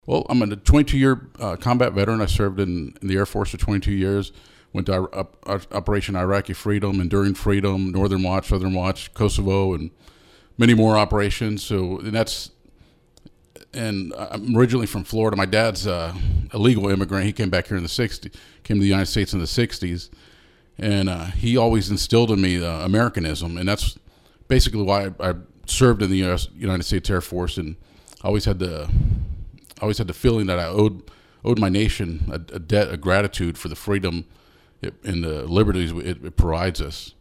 Well, I'm a 22-year combat veteran. I served in the Air Force for 22 years. Went to Operation Iraqi Freedom, Enduring Freedom, Northern Watch, Southern Watch, Kosovo, and many more operations. And I'm originally from Florida. My dad's a legal immigrant. He came back here in the '60s, came to the United States in the '60s, and he always instilled in me Americanism, and that's basically why I served in the United States Air Force, and I always had the feeling that I owed my nation a debt of gratitude for the freedom and the liberties it provides us.